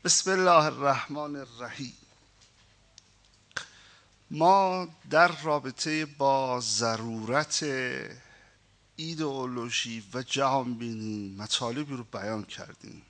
بسم الله الرحمن الرحیم. ما در رابطه با ضرورت ایدئولوژی و جهانبینی مطالبی رو بیان کردیم.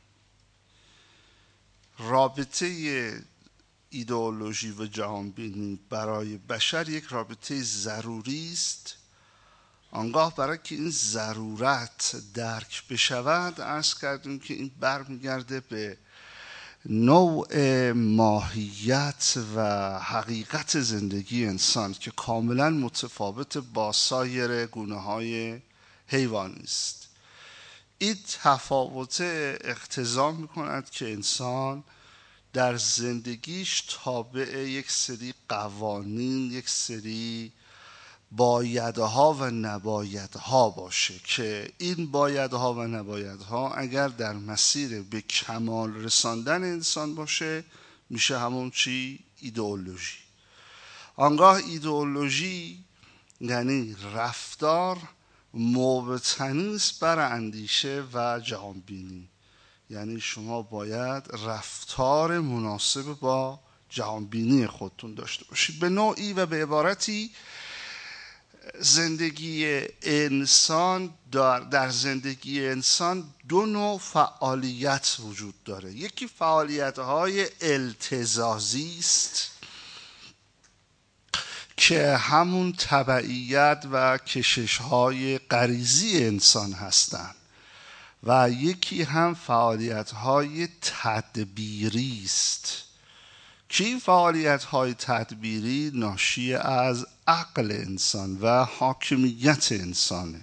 رابطه ایدئولوژی و جهانبینی برای بشر یک رابطه ضروری است. آنگاه برای که این ضرورت درک بشود عرض کردیم که این برمیگرده به نوع ماهیت و حقیقت زندگی انسان که کاملا متفاوت با سایر گونه‌های حیوانی است. این تفاوت اقتضا می‌کند که انسان در زندگیش تابع یک سری قوانین، یک سری بایدها و نبایدها باشه که این بایدها و نبایدها اگر در مسیر به کمال رساندن انسان باشه میشه همون چی؟ ایدئولوژی. آنگاه ایدئولوژی یعنی رفتار مبتنی است بر اندیشه و جهانبینی. یعنی شما باید رفتار مناسب با جهانبینی خودتون داشته باشید. به نوعی و به عبارتی زندگی انسان در زندگی انسان دو نوع فعالیت وجود داره. یکی فعالیت‌های التزازی است که همون تبعیت و کشش‌های غریزی انسان هستند و یکی هم فعالیت‌های تدبیری است که این فعالیت‌های تدبیری ناشی از عقل انسان و حاکمیت انسانه.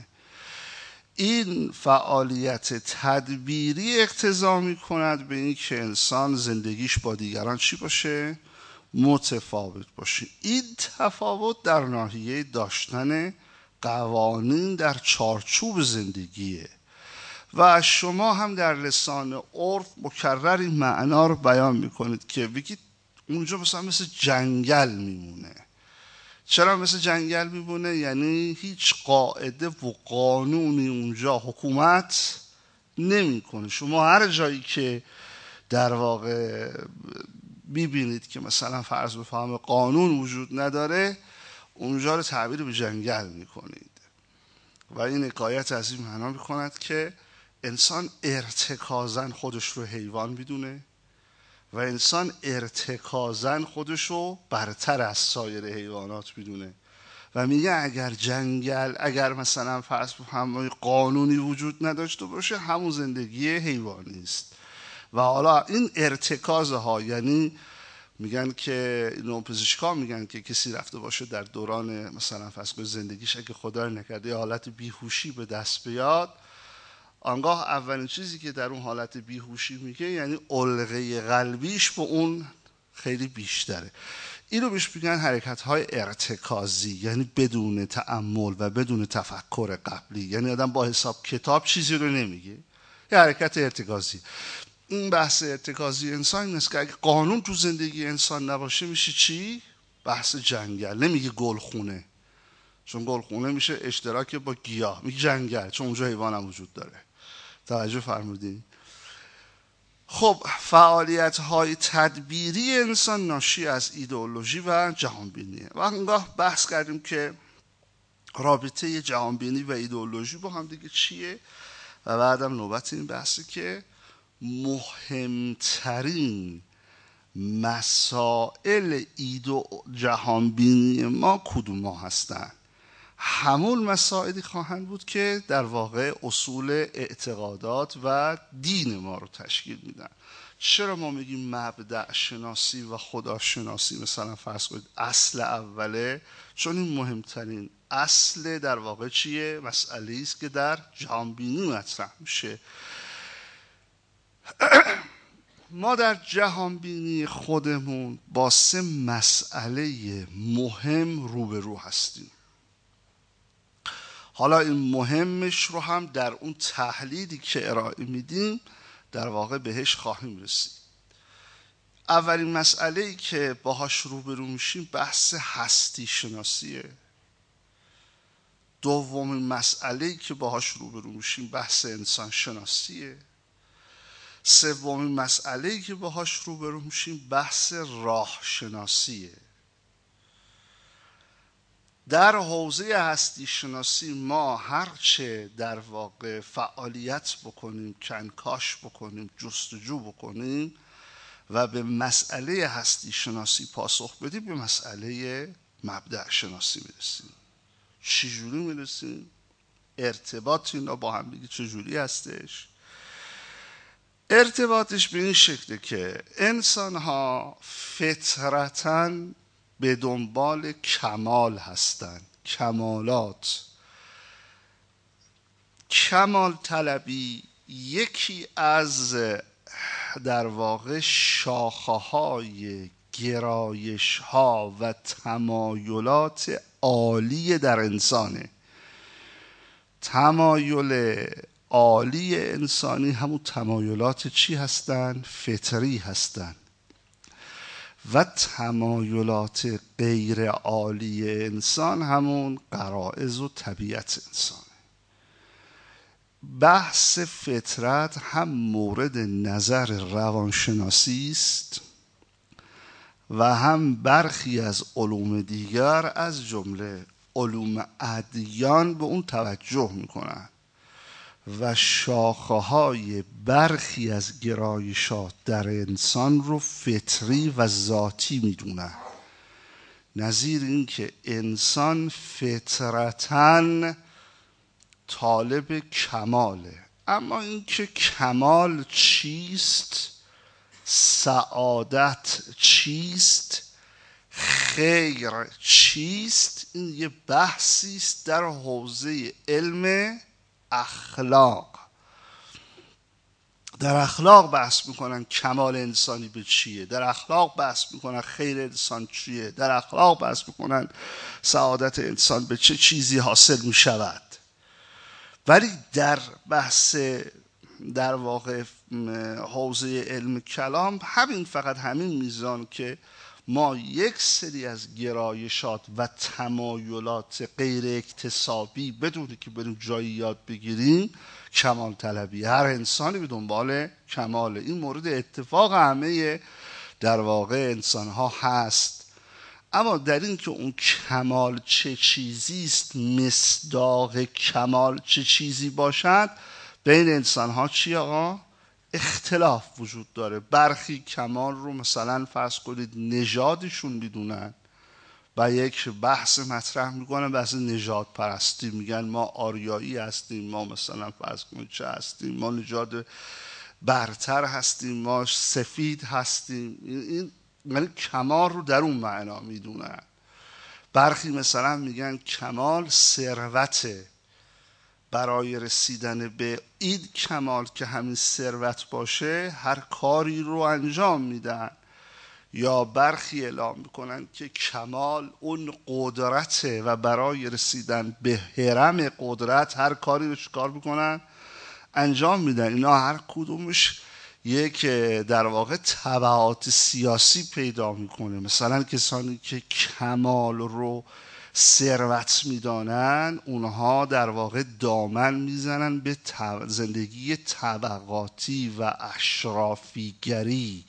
این فعالیت تدبیری اقتضا می‌کند به این که انسان زندگیش با دیگران چی باشه؟ متفاوت باشه. این تفاوت در ناحیه داشتن قوانین در چارچوب زندگیه و شما هم در لسان عرف مکرر این معنا رو بیان می‌کنید که بگید اونجا مثل جنگل میمونه. چرا مثل جنگل میمونه؟ یعنی هیچ قاعده و قانونی اونجا حکومت نمیکنه. شما هر جایی که در واقع میبینید که مثلا فرض بفرمایید قانون وجود نداره، اونجا رو تعبیر به جنگل میکنید و این حکایت از این معنا میکند که انسان ارتکازاً خودش رو حیوان میدونه و انسان ارتکازاً خودش رو برتر از سایر حیوانات میدونه و میگه اگر مثلا فرض بفرمایید قانونی وجود نداشته باشه همون زندگی حیوانی است. و حالا این ارتکازها یعنی میگن که نوپزشکا میگن که کسی رفته باشه در دوران مثلا فرض کنید زندگیش اگه خدا نکرده یه حالت بیهوشی به دست بیاد، آنگاه اولین چیزی که در اون حالت بیهوشی میگه یعنی علقه قلبیش به اون خیلی بیشتره. اینو بهش میگن حرکت‌های ارتکازی، یعنی بدون تأمل و بدون تفکر قبلی. یعنی آدم با حساب کتاب چیزی رو نمیگه، یه حرکت ارتکازی. این بحث ارتکازی انسان این است که اگه قانون تو زندگی انسان نباشه میشه چی؟ بحث جنگل. نمیگه گلخونه، چون گلخونه میشه اشتراک با گیاه، میگه جنگل چون اونجا حیوان هم وجود داره. توجه فرمودین؟ خب فعالیت‌های تدبیری انسان ناشی از ایدئولوژی و جهانبینیه و آنگاه بحث کردیم که رابطه جهانبینی و ایدئولوژی با هم دیگه چیه و بعدم نوبت این بحثی که مهمترین مسائل جهانبینی ما کدوم ها هستن. همون مسائلی خواهند بود که در واقع اصول اعتقادات و دین ما رو تشکیل میدن. چرا ما میگیم مبدأ شناسی و خداشناسی مثلا فرض کنید اصل اوله؟ چون این مهمترین اصل در واقع چیه؟ مسئله است که در جهانبینی مطرح میشه. ما در جهانبینی خودمون با 3 مسئله مهم روبرو هستیم. حالا این مهمش رو هم در اون تحلیلی که ارائه میدیم در واقع بهش خواهیم رسید. اولین مسئله‌ای که باهاش روبرو میشیم بحث هستی شناسیه. دومین مسئله‌ای که باهاش روبرو میشیم بحث انسان شناسیه. سومین مسئله‌ای که باهاش روبرو میشیم بحث راه شناسیه. در حوزه هستی شناسی ما هرچه در واقع فعالیت بکنیم، کنکاش بکنیم، جستجو بکنیم و به مسئله هستی شناسی پاسخ بدیم، به مسئله مبدأ شناسی میرسیم. چجوری میرسیم؟ ارتباط اینا با هم دیگه چجوری هستش؟ ارتباطش به این شکله که انسان ها فطرتاً به دنبال کمال هستند. کمال طلبی یکی از در واقع شاخه‌های گرایش‌ها و تمایلات عالی در انسانه. تمایل عالی انسانی همون تمایلات چی هستن؟ فطری هستن. و تمایلات غیر عالی انسان همون غرایز و طبیعت انسانه. بحث فطرت هم مورد نظر روانشناسی است و هم برخی از علوم دیگر از جمله علوم ادیان به اون توجه میکنن و شاخه‌های برخی از گرایشات در انسان رو فطری و ذاتی میدونن. نظیر این که انسان فطرتاً طالب کماله، اما این که کمال چیست، سعادت چیست، خیر چیست، این یه بحثی است در حوزه علم اخلاق. در اخلاق بحث میکنن کمال انسانی به چیه، در اخلاق بحث میکنن خیر انسان چیه، در اخلاق بحث میکنن سعادت انسان به چه چیزی حاصل میشود. ولی در بحث در واقع حوزه علم کلام فقط همین میزان که ما یک سری از گرایشات و تمایلات غیر اکتسابی بدون که بریم جایی یاد بگیریم کمال طلبی. هر انسانی به دنبال کماله. این مورد اتفاق همه در واقع انسان ها هست. اما در این که اون کمال چه چیزی است، مصداق کمال چه چیزی باشد، بین انسان ها چی آقا؟ اختلاف وجود داره. برخی کمال رو مثلا فرض کنید نژادشون میدونن و یک بحث مطرح میکنن، بحث نژاد پرستی، میگن ما آریایی هستیم، ما مثلا فرض کنید چه هستیم، ما نژاد برتر هستیم، ما سفید هستیم. این یعنی کمال رو در اون معنا میدونن. برخی مثلا میگن کمال ثروته، برای رسیدن به این کمال که همین ثروت باشه هر کاری رو انجام میدن. یا برخی اعلام میکنن که کمال اون قدرته و برای رسیدن به هرم قدرت هر کاری رو چیکار میکنن؟ انجام میدن. اینا هر کدومش یک در واقع تبعات سیاسی پیدا میکنه. مثلا کسانی که کمال رو ثروت میدانن اونها در واقع دامن میزنن به زندگی طبقاتی و اشرافیگری،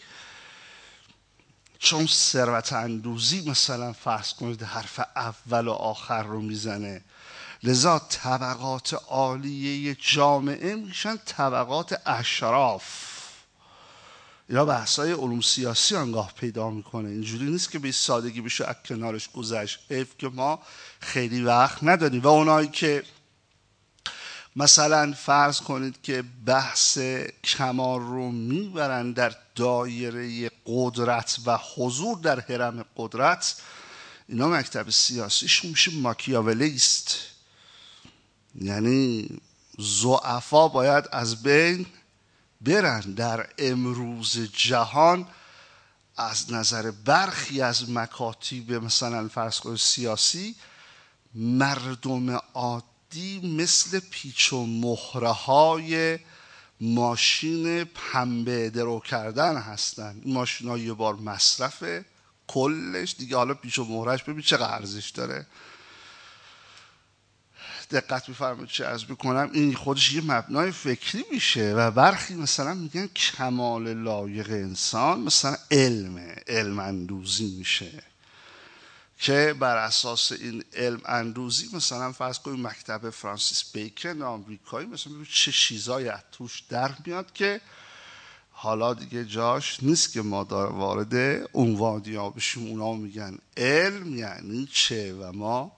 چون ثروت اندوزی مثلا فرض کنید حرف اول و آخر رو میزنه. لذا طبقات عالیه جامعه میشن طبقات اشراف. اینا بحثای علوم سیاسی انگاه پیدا میکنه. اینجوری نیست که به سادگی بشه از کنارش گذشت. حیف که ما خیلی وقت نداریم. و اونایی که مثلا فرض کنید که بحث کمال رو میبرن در دایره قدرت و حضور در هرم قدرت، اینا مکتب سیاسیشون میشه ماکیاولی است. یعنی ضعفا باید از بین برن. در امروز جهان از نظر برخی از مکاتیب مثلا فرض کنید سیاسی، مردم عادی مثل پیچ و مهره های ماشین پنبه درو کردن هستن. این ماشین ها یه بار مصرفه کلش دیگه، حالا پیچ و مهرهش ببین چقدر ارزش داره. دقت بفرمایید چه عرض بکنم، این خودش یه مبنای فکری میشه و برخی مثلا میگن کمال لایق انسان مثلا علم اندوزی میشه که بر اساس این علم اندوزی مثلا فرض کنید مکتب فرانسیس بیکن آمریکایی مثلا چه چیزایی از توش در میاد که حالا دیگه جاش نیست که ما وارد عنوانیا بشیم. اونا میگن علم یعنی چه و ما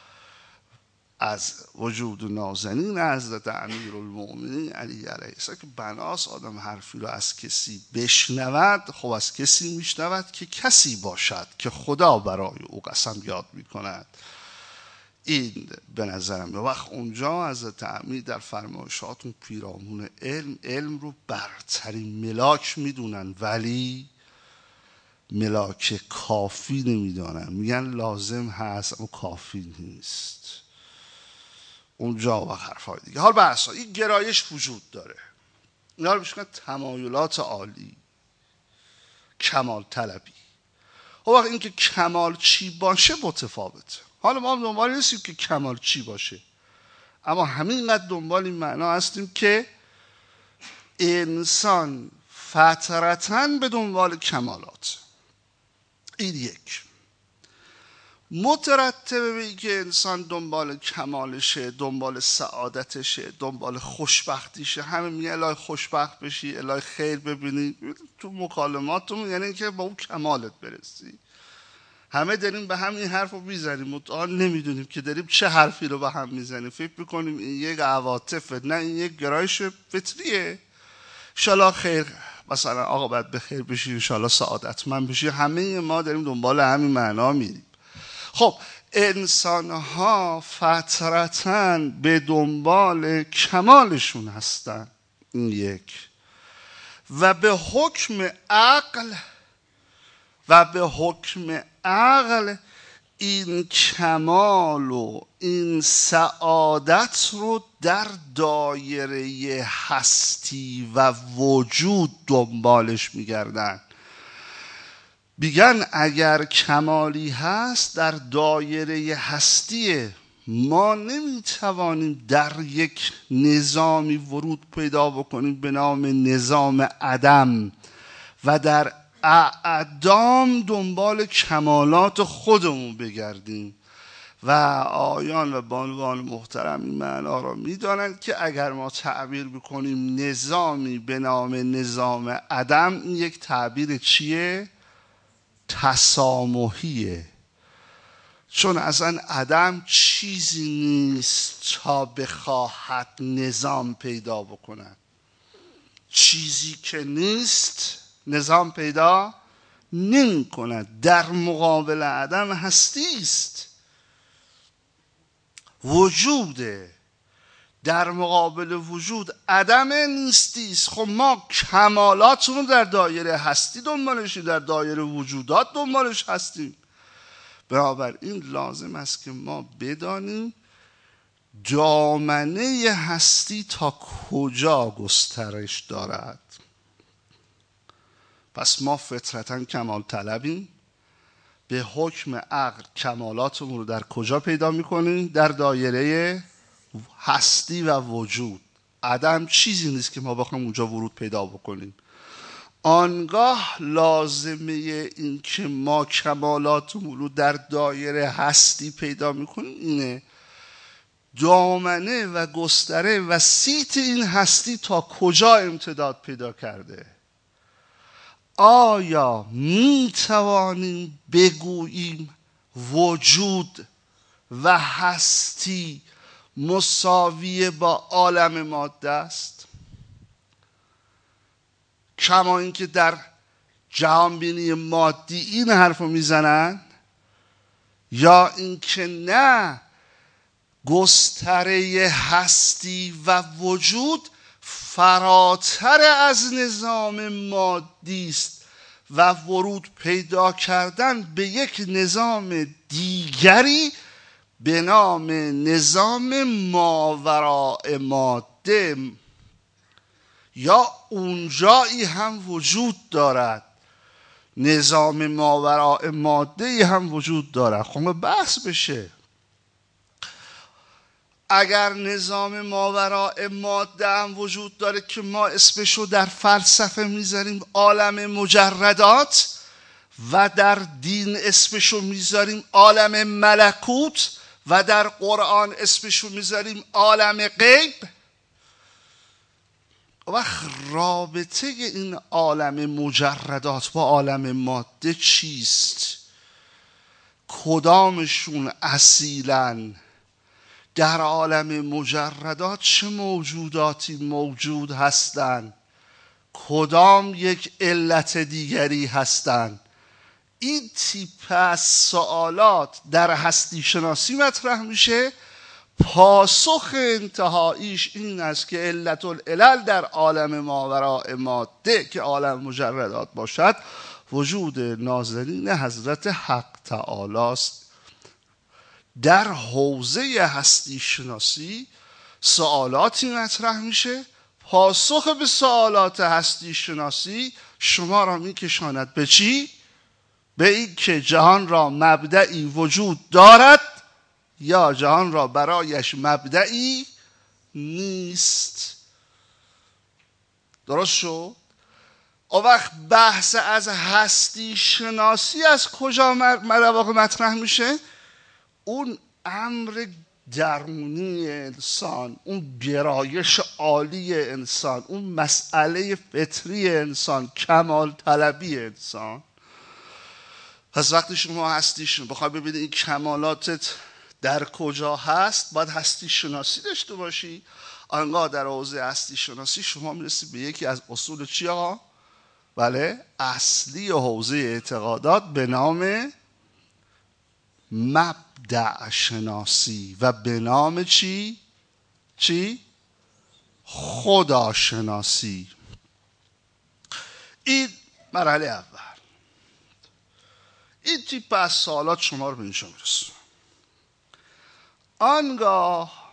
از وجود نازنین حضرت امیرالمؤمنین علی علیه السلام که بناس آدم حرفی رو از کسی بشنود، خب از کسی میشنود که کسی باشد که خدا برای او قسم یاد میکند. این به نظرم وقت اونجا حضرت امیر در فرمایشاتون پیرامون علم رو برترین ملاک میدونن، ولی ملاک کافی نمیدونن، میگن لازم هست اما کافی نیست. اونجا و حرفای دیگه. حال بحثا این گرایش وجود داره، اینا رو میشونن تمایلات عالی، کمال طلبی. خب وقت این که کمال چی باشه متفاوته. حالا ما دنبال نیستیم که کمال چی باشه، اما همینقدر دنبال این معنا هستیم که انسان فطرتاً به دنبال کمالات. این یک. مترتبه به این که انسان دنبال کمالشه، دنبال سعادتشه، دنبال خوشبختیشه، همه میگه الهی خوشبخت بشی، الهی خیر ببینی تو مکالماتمون، یعنی که با اون کمالت برسی. همه داریم به همین حرف رو میزنیم، متعال نمیدونیم که داریم چه حرفی رو به هم میزنیم. فکر میکنیم این یک عواطفه، نه این یک گرایش فطریه. انشالله خیر، مثلا آقا باید به خیر بشی، انشالله سعادتمند بشی. همه ما داریم دنبال همین معنا میریم. خب انسان ها فطرتاً به دنبال کمالشون هستن، این یک. و به حکم عقل این کمال و این سعادت رو در دایره هستی و وجود دنبالش میگردن. میگن اگر کمالی هست در دایره هستیه، ما نمیتوانیم در یک نظامی ورود پیدا بکنیم به نام نظام عدم و در اعدام دنبال کمالات خودمون بگردیم. و آیان و بانوان محترم این معنا را میدانند که اگر ما تعبیر بکنیم نظامی به نام نظام عدم، این یک تعبیر چیه؟ تسامحیه. چون اصلا عدم چیزی نیست تا بخواهد نظام پیدا بکند. چیزی که نیست نظام پیدا نمی کند. در مقابل عدم هستی است، وجوده. در مقابل وجود عدم نیستی است. خب ما کمالاتمون در دایره هستی دنبالشیم، در دایره وجودات دنبالش هستیم. بنابراین لازم است که ما بدانیم دامنه هستی تا کجا گسترش دارد. پس ما فطرتاً کمال طلبیم. به حکم عقل کمالاتمون رو در کجا پیدا میکنیم؟ در دایره هستی و وجود. عدم چیزی نیست که ما بخوایم اونجا ورود پیدا بکنیم. آنگاه لازمه این که ما کمالاتمون رو در دایره هستی پیدا میکنیم اینه دامنه و گستره و سیت این هستی تا کجا امتداد پیدا کرده. آیا می توانیم بگوییم وجود و هستی مساوی با عالم ماده است؟ کما اینکه در جهانبینی مادی این حرف رو میزنن، یا اینکه نه، گستره هستی و وجود فراتر از نظام مادی است و ورود پیدا کردن به یک نظام دیگری به نام نظام ماوراء ماده، یا اونجایی هم وجود دارد، نظام ماوراء ماده هم وجود دارد. خب بحث بشه اگر نظام ماوراء ماده هم وجود داره که ما اسمشو در فلسفه میذاریم عالم مجردات و در دین اسمشو میذاریم عالم ملکوت و در قرآن اسمشو میذاریم عالم غیب، و رابطه این عالم مجردات با عالم ماده چیست؟ کدامشون اصیلاً در عالم مجردات چه موجوداتی موجود هستند؟ کدام یک علت دیگری هستند؟ این تیپ از سوالات در هستی شناسی مطرح میشه. پاسخ انتهاییش این است که علت العلل در عالم ماوراء ماده که عالم مجردات باشد وجود نازلین حضرت حق تعالی است. در حوزه هستی شناسی سوالاتی مطرح میشه، پاسخ به سوالات هستی شناسی شما را میکشاند به چی؟ به این که جهان را مبدعی وجود دارد یا جهان را برایش مبدعی نیست. درست شد؟ اون وقت بحث از هستی شناسی از کجا واقع مطرح میشه؟ اون امر درونی انسان، اون گرایش عالی انسان، اون مسئله فطری انسان، کمال طلبی انسان. پس وقتی شما هستیشون بخوای ببینید این کمالاتت در کجا هست، باید هستی شناسی داشته باشی. آنگاه در حوزه هستی شناسی شما میرسی به یکی از اصول چی آقا؟ بله، اصلی حوزه اعتقادات به نام مبدأ شناسی و به نام چی؟ خدا شناسی. این مرحله اول. این تیپ از سوالات شما رو به اینجا میرسونه. آنگاه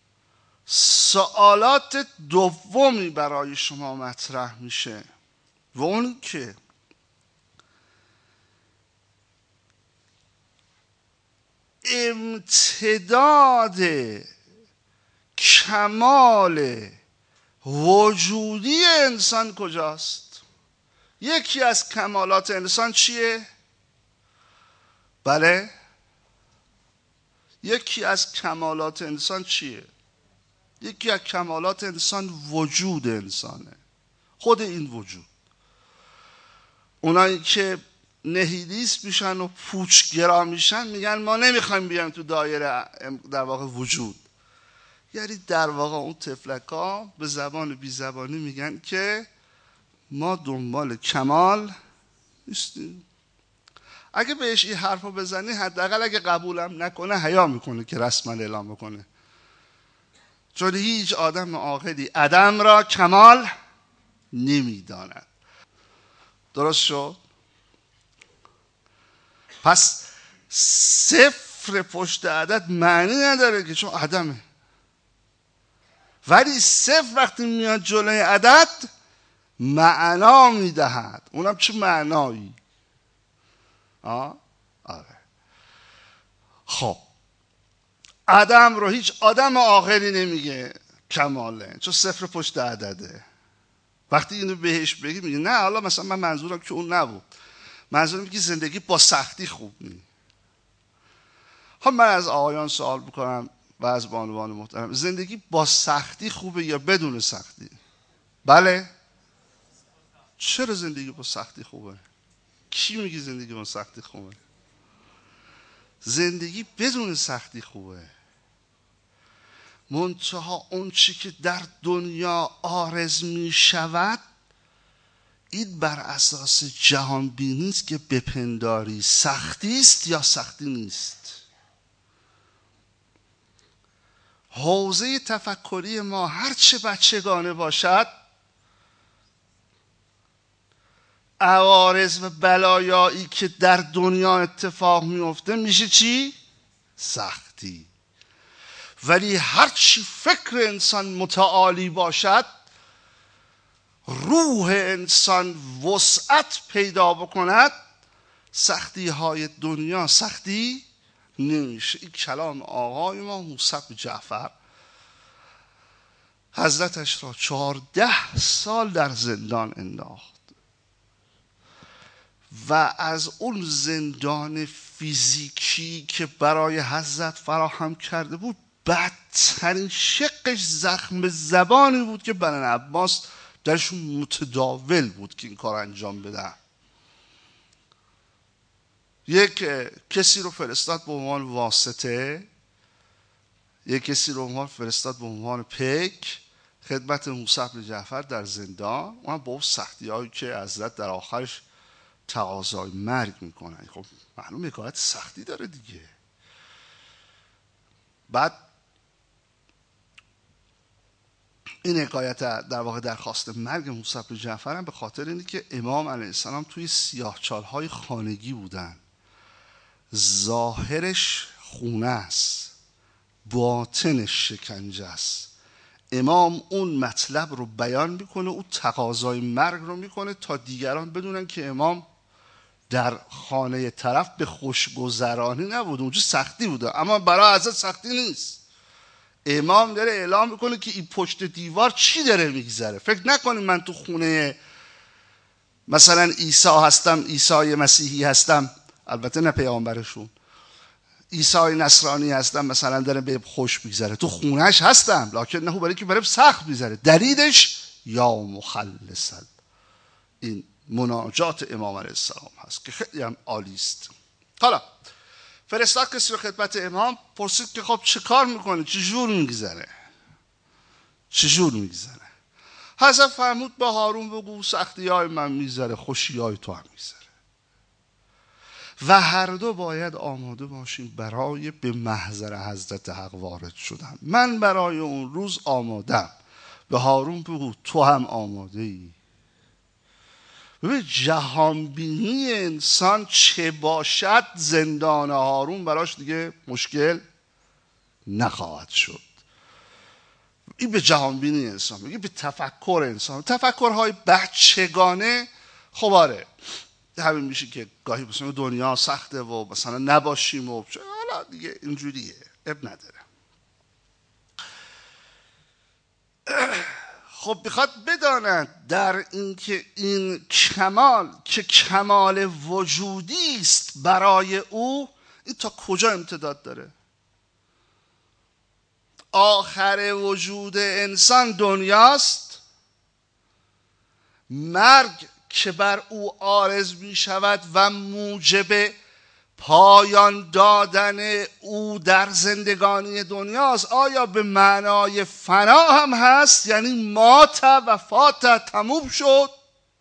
سوالات دومی برای شما مطرح میشه و اون که امتداد کمال وجودی انسان کجاست؟ یکی از کمالات انسان چیه؟ بله؟ یکی از کمالات انسان چیه؟ یکی از کمالات انسان وجود انسانه. خود این وجود. اونایی که نهیلیست میشن و پوچگرا میشن میگن ما نمیخوایم بیایم تو دایره در واقع وجود. یعنی در واقع اون تفلکا به زبان بی زبانی میگن که ما دنبال کمال نیستیم. اگه بهش این حرفو بزنی حداقل اگه قبولم نکنه حیا میکنه که رسما اعلام بکنه، چون هیچ آدم عاقلی عدم را کمال نمیداند. درست شد؟ پس صفر پشت عدد معنی نداره که چون عدمه، ولی صفر وقتی میاد جلوی عدد معنا میدهد. اونم چه معنایی؟ آره. خب عدم رو هیچ آدم عاقلی نمیگه کماله، چون صفر پشت عدده. وقتی اینو بهش بگی میگه نه، حالا مثلا من منظورم که اون نبود، منظورم میگه زندگی با سختی خوب نیست. خب من از آقایان سوال بکنم و از بانوان محترم، زندگی با سختی خوبه یا بدون سختی؟ بله؟ چرا زندگی با سختی خوبه؟ کی میگه زندگی با سختی خوبه؟ زندگی بدون سختی خوبه. منتها اون چی که در دنیا عارض می شود این بر اساس جهان بینی است که بپنداری سختی است یا سختی نیست. حوزه تفکری ما هرچه بچگانه باشد، عوارض و بلایایی که در دنیا اتفاق میفته میشه چی؟ سختی. ولی هرچی فکر انسان متعالی باشد، روح انسان وسعت پیدا بکند، سختی های دنیا سختی نمیشه. این کلام آقای ما موسی جعفر حضرتش را 14 سال در زندان انداخت و از اون زندان فیزیکی که برای حضرت فراهم کرده بود بدترین شقش زخم زبانی بود که بنی عباس درشون متداول بود که این کار انجام بدن. یک کسی رو فرستاد به عنوان واسطه، یک کسی رو فرستاد به عنوان پیک خدمت موسی بن جعفر در زندان. اون با اون سختی هایی که حضرت در آخرش تقاضای مرگ میکنن، خب معلوم حکایت سختی داره دیگه. بعد این حکایت در واقع درخواست مرگ موسی بن جعفر هم به خاطر اینه که امام علیه السلام توی سیاهچال‌های خانگی بودن، ظاهرش خونه است، باطنش شکنجه است. امام اون مطلب رو بیان میکنه، اون تقاضای مرگ رو میکنه تا دیگران بدونن که امام در خانه طرف به خوشگذرانی نبود، اونجا سختی بوده، اما برای حضرت سختی نیست. امام داره اعلام میکنه که این پشت دیوار چی داره میگذره. فکر نکنید من تو خونه مثلا عیسی هستم، عیسی مسیحی هستم، البته نه پیامبرشون، عیسی نصرانی هستم مثلا داره به خوش میگذره، تو خونهش هستم لکن نه برای که برای سخت میگذره. دلیلش یا مخلص، این مناجات امام علیه السلام هست که خیلی هم عالی است. حالا فرستاد کسی رو خدمت امام، پرسید که خب چه کار میکنه، چجور میگذره، چجور میگذره. حضرت فرمود به هارون بگو سختی های من میگذره، خوشی های تو هم میگذره و هر دو باید آماده باشیم برای به محضر حضرت حق وارد شدن. من برای اون روز آمادم، به هارون بگو تو هم آماده ای. ببین جهانبینی انسان چه باشد، زندان هارون براش دیگه مشکل نخواهد شد. این به جهانبینی انسان میگه، به تفکر انسان. تفکرهای بچگانه خب آره همین میشه که گاهی مثلا دنیا سخته و مثلا نباشیم و حالا دیگه اینجوریه، اب نداره. خب بخواد بداند در این که این کمال که کمال وجودی است برای او، این تا کجا امتداد داره. آخر وجود انسان دنیاست، مرگ که بر او عارض می شود و موجب پایان دادن او در زندگانی دنیاست. آیا به معنای فنا هم هست، یعنی مات و فات تموم شد،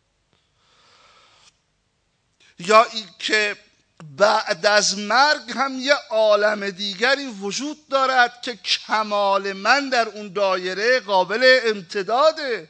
یا این که بعد از مرگ هم یه عالم دیگری وجود دارد که کمال من در اون دایره قابل امتداده.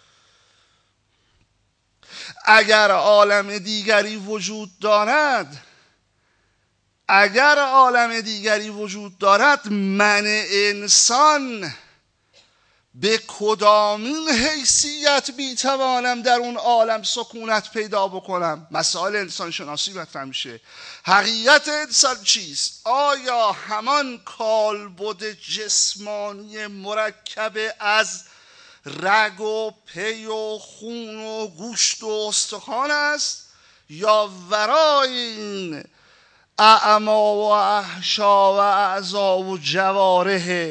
اگر عالم دیگری وجود دارد، اگر عالم دیگری وجود دارد، من انسان به کدامین حیثیت میتوانم در اون عالم سکونت پیدا بکنم؟ مسائل انسان شناسی مطرح میشه. حقیقت انسان چیست؟ آیا همان کالبد جسمانی مرکب از رگ و پی و خون و گوشت و استخوان است، یا ورای این اعما و احشا و اعضا و جوارح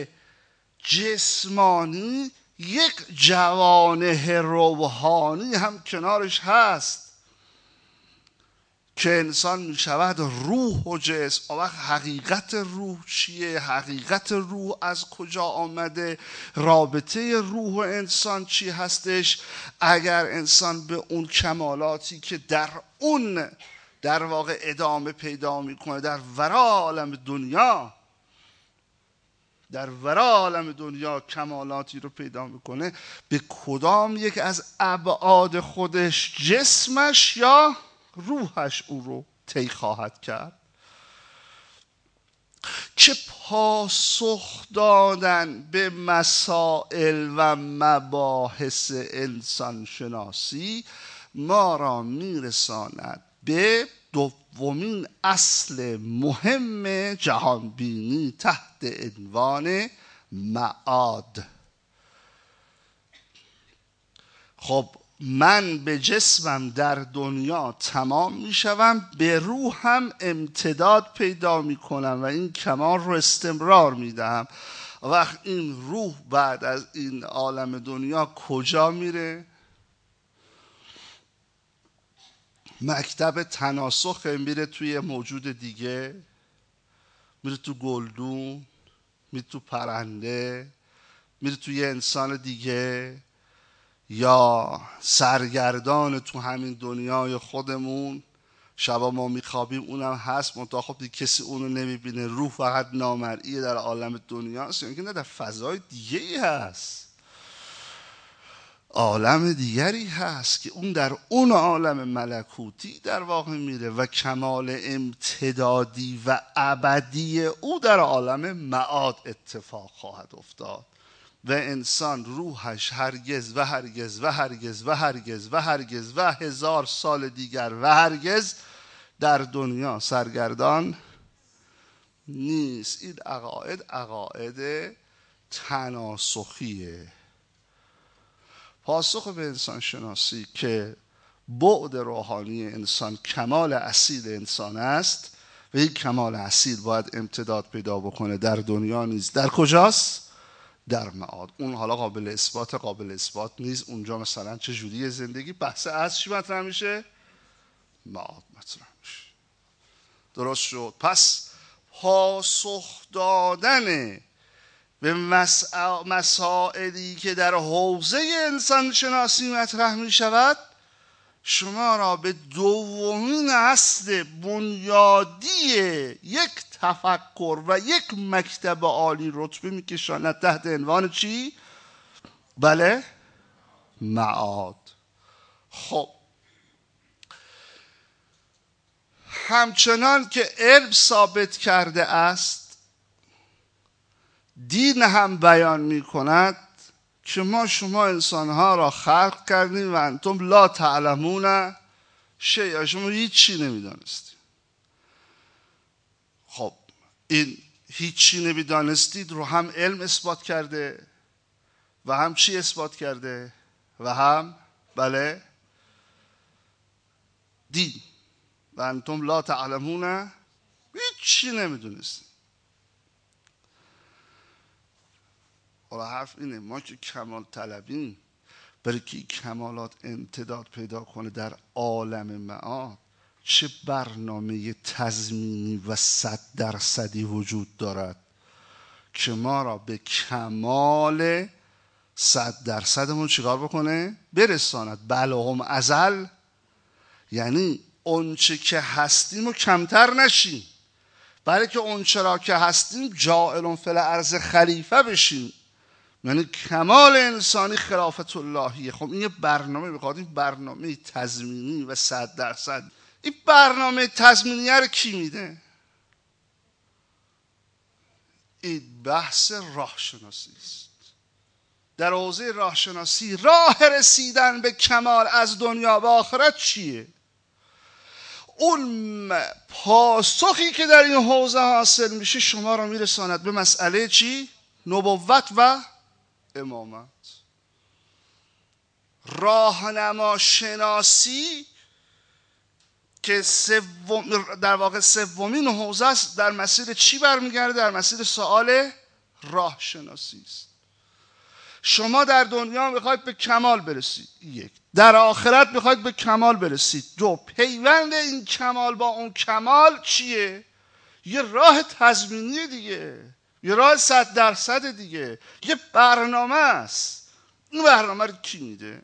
جسمانی یک جوانح روحانی هم کنارش هست که انسان می شود روح و جسم؟ وقت حقیقت روح چیه؟ حقیقت روح از کجا آمده؟ رابطه روح و انسان چی هستش؟ اگر انسان به اون کمالاتی که در اون در واقع ادامه پیدا میکنه در ورای عالم دنیا، در ورای عالم دنیا کمالاتی رو پیدا میکنه، به کدام یک از ابعاد خودش، جسمش یا روحش، او رو طی خواهد کرد؟ که پاسخ دادن به مسائل و مباحث انسان شناسی ما را میرساند به دومین اصل مهم جهانبینی تحت عنوان معاد. خب من به جسمم در دنیا تمام میشوم، به روحم امتداد پیدا میکنم و این کمال رو استمرار میدهم. وقت این روح بعد از این عالم دنیا کجا میره؟ مکتب تناسخ، میره توی موجود دیگه، میره تو گلدون، میره تو پرنده، میره توی انسان دیگه، یا سرگردان تو همین دنیای خودمون. شبا ما میخوابیم اونم هست، منتها خب دیگه کسی اونو نمیبینه. روح فقط نامرئی در عالم دنیاست، یعنی که نه در فضای دیگه ای هست، عالم دیگری هست که اون در اون عالم ملکوتی در واقع میره و کمال امتدادی و ابدی او در عالم معاد اتفاق خواهد افتاد و انسان روحش هرگز و هرگز و هرگز و هرگز و هرگز و 1000 سال دیگر و هرگز در دنیا سرگردان نیست. این عقاید تناسخیه. پاسخ به انسان شناسی که بعد روحانی انسان کمال اصیل انسان است و این کمال اصیل باید امتداد پیدا بکنه در دنیا نیست. در کجاست؟ در معاد. اون حالا قابل اثبات نیست. اونجا مثلا چه جوری زندگی، بحث از چی مطرح میشه؟ معاد مطرح میشه. درست شد. پس پاسخ دادن به مسائلی که در حوزه انسان شناسی مطرح می شود شما را به دومین اصل بنیادی یک تفکر و یک مکتب عالی رتبه می کشاند تحت عنوان چی؟ بله؟ معاد. خب همچنان که علم ثابت کرده است، دین هم بیان می کند که ما شما انسانها را خلق کردیم و انتم لا تعلمون شیئا، شما هیچی نمیدانستید. خب این هیچی نمیدانستید رو هم علم اثبات کرده و هم چی اثبات کرده؟ و هم بله دین. و انتم لا تعلمون، هیچی نمیدونستید. حالا حرف اینه ما که کمال طلبیم برای که کمالات امتداد پیدا کنه در عالم معاد، چه برنامه تضمینی و 100% وجود دارد که ما را به کمال 100%مون چیکار بکنه؟ برساند. بله هم ازل، یعنی اونچه که هستیم و کمتر نشیم، برای که اونچه را که هستیم جاعل فی الارض خلیفه بشیم، یعنی کمال انسانی خلافت اللهیه. خب این یه برنامه میخواد، این برنامه تضمینی و 100%. این برنامه تضمینی رو کی میده؟ این بحث راه شناسی است. در حوزه راه شناسی راه رسیدن به کمال از دنیا و آخرت چیه؟ اون پاسخی که در این حوزه حاصل میشه شما را میرساند به مسئله چی؟ نبوت و امامت. راهنما شناسی که در واقع سومین حوزه است، در مسیر چی برمیگرده؟ در مسیر سوال راه شناسی است. شما در دنیا میخواید به کمال برسید، یک. در آخرت میخواید به کمال برسید، دو. پیوند این کمال با اون کمال چیه؟ یه راه تضمینی دیگه، یه راه 100% دیگه، یه برنامه است. این برنامه رو کی میده؟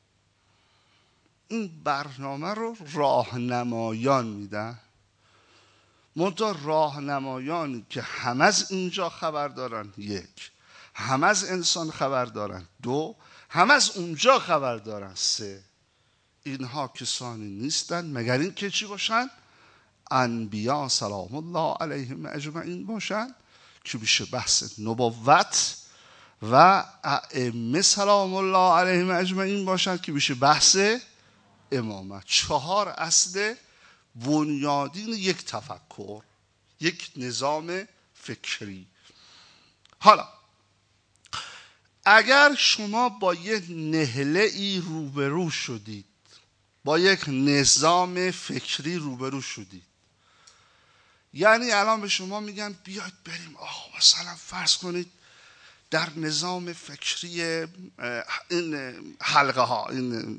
این برنامه رو راهنمایان میدن. منتها راهنمایانی که هم از اینجا خبر دارن، یک. هم از انسان خبر دارن، دو. هم از اونجا خبر دارن، سه. اینها کسانی نیستن مگر این که چی باشن؟ انبیا سلام الله علیهم اجمعین باشن که میشه بحث نبوت، و ائمه سلام الله علیهم اجمعین باشن که میشه بحث امامت. 4 اصل بنیادین یک تفکر، یک نظام فکری. حالا اگر شما با یک نهله ای روبرو شدید، با یک نظام فکری روبرو شدید، یعنی الان به شما میگن بیاید بریم مثلا فرض کنید در نظام فکری این حلقه ها، این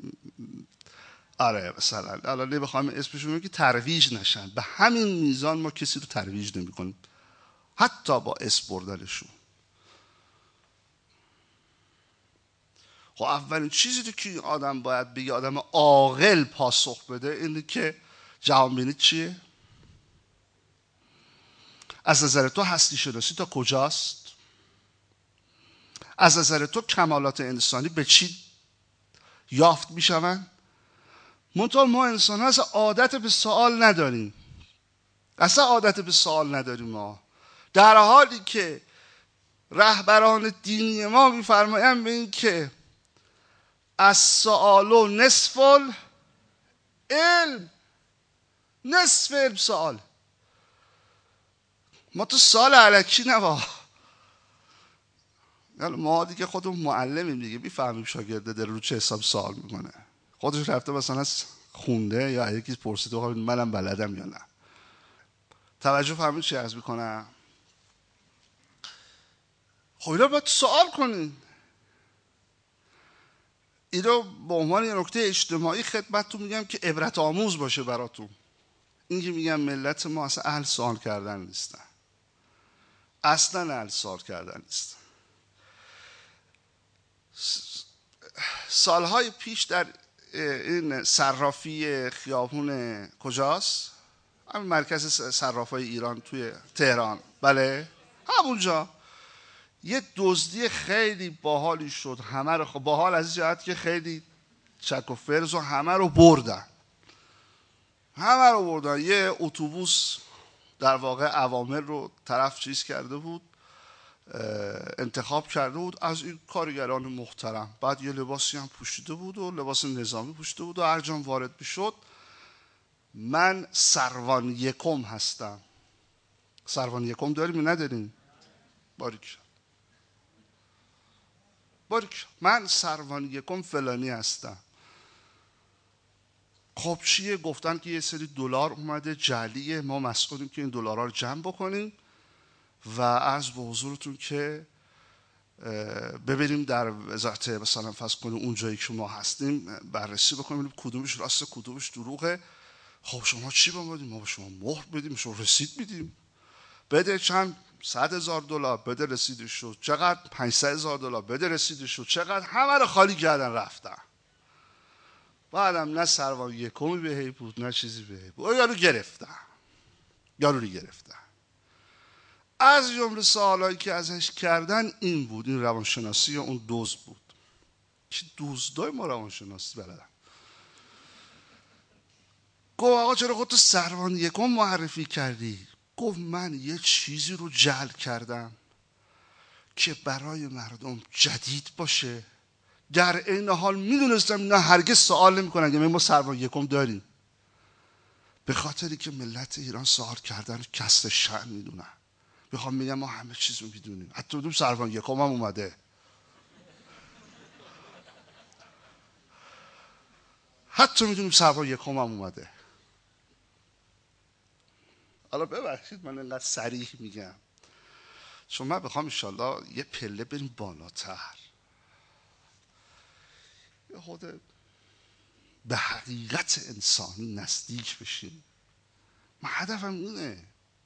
مثلا الان نمیخوام اسمشون رو که ترویج نشن، به همین میزان ما کسی رو ترویج نمی کنیم، حتی با اسم بردنشون. خب اولین چیزی رو که آدم باید بگه، آدم عاقل پاسخ بده، اینه که جهانبینی چیه؟ از نظر تو هستی شناسی تا کجاست؟ از نظر تو کمالات انسانی به چی یافت میشوند؟ منتها ما انسان ها اصلا عادت به سوال نداریم، اصلا عادت به سوال نداریم ما، در حالی که رهبران دینی ما میفرمایند به این که از سوال نصف علم، نصف علم سوال. ما تو سوال الکی نوا، ما دیگه خودمون معلمیم دیگه، میفهمیم شاگرده در رو چه حساب سوال میکنه، خودش رفته مثلا خونده یا یکی پرسیده منم بلدم یا نه. توجه فرمایید چی عرض میکنم؟ خب اینا باید سوال کنین، اینو به عنوان یه نکته اجتماعی خدمتتون میگم که عبرت آموز باشه براتون. این که میگم ملت ما اصلا اهل سوال کردن نیستن، اصلا اهل سوال کردن نیستن. سالهای پیش در این صرافی خیابون کجاست؟ همین مرکز صرافای ایران توی تهران، بله همونجا یه دزدی خیلی باحالی شد، همه رو باحال از این جهت که خیلی چک و فرز و همه رو بردن. یه اتوبوس در واقع اوامر رو طرف چیز کرده بود، انتخاب کرده بود از این کارگران محترم، بعد یه لباسی هم پوشیده بود و لباس نظامی پوشیده بود و هر جا وارد میشد من سروان یکم هستم. سروان یکم داریم یا نداریم؟ باریک من سروان یکم فلانی هستم. خب چیه؟ گفتن که یه سری دلار اومده جعلیه، ما مسئولیم که این دلارها رو جمع بکنیم و عرض به حضورتون که ببینیم در وزارت مثلا فرض کنیم اون جایی که ما هستیم بررسی بکنیم کدومش راسته کدومش دروغه. خب شما چی بمونید؟ ما به شما مهر بدیم، شما رسید میدیم، بده چند $100,000 بده رسیدش شد، چقدر $500,000 بده رسیدش شد، چقدر، همه رو خالی کردن رفتن. بعدم نه سروان یکمی بهی بود نه چیزی بهی بود، یارو رو گرفتن. از جمله سوالایی که ازش کردن این بود، این روانشناسی اون دوز بود که دوزدای ما روانشناسی بلدن. گفت آقا چرا خودتو سروان یکم معرفی کردی؟ گفت من یه چیزی رو جعل کردم که برای مردم جدید باشه، در این حال میدونستم نه هرگز سوال نمی کنن که ما سروان یکم داریم، به خاطری که ملت ایران سوال کردن کسر شأن میدونن. میخوام بگم ما همه چیز رو میدونیم، حتی بدون سروان یکم هم اومده، حتی میدونیم سروان یکم هم اومده. حالا ببخشید من اینقدر صریح میگم چون من بخوام انشالله یه پله بریم بالاتر، یه خود به حقیقت انسانی نزدیک بشیم. من هدفم اینه،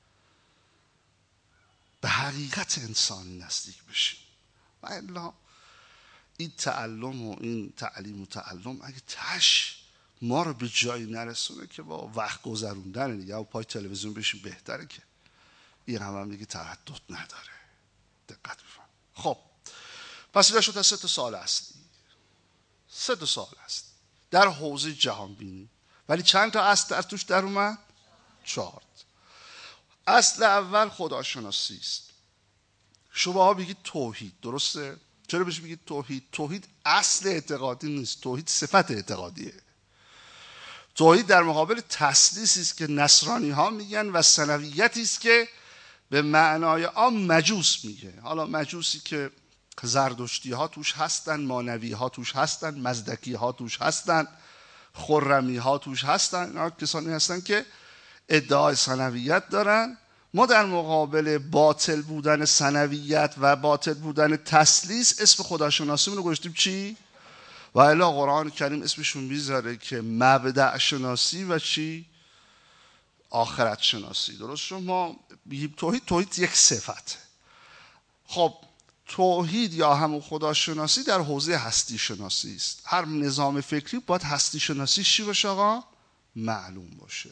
به حقیقت انسانی نزدیک بشیم. و الا این تعلم و این تعلیم و تعلم اگه تش ما رو به جایی نرسونه که با وقت گذروندن دیگه و پای تلویزیون بشیم بهتره، که این هم دیگه تردد نداره. دقت بفرمایید. خب پس این شد از 3 سوال اصلی. 3 سوال است در حوزه جهان بینی، ولی چند تا اصل در توش در اومد؟ 4. اصل اول خداشناسی است. شما بگید توحید، درسته؟ چرا بهش بگید توحید؟ توحید اصل اعتقادی نیست، توحید صفت اعتقادیه. توحید در مقابل تثلیثی است که نصرانی ها میگن و ثنویتی است که به معنای عام مجوس میگه. حالا مجوسی که زردشتی ها توش هستن، مانوی ها توش هستن، مزدکی ها توش هستن، خرمی ها توش هستن. اینا کسانی هستن که ادعای ثانویت دارن. ما در مقابل باطل بودن ثانویت و باطل بودن تثلیث اسم خداشناسی رو گذاشتیم چی؟ و الی قرآن کریم اسمشون میذاره که مبدأ شناسی و چی؟ آخرت شناسی. درست شد؟ ما توحید یک صفت. خب توحید یا همون خداشناسی در حوزه هستی شناسی است. هر نظام فکری باید هستی شناسی چی باشه آقا؟ معلوم باشه.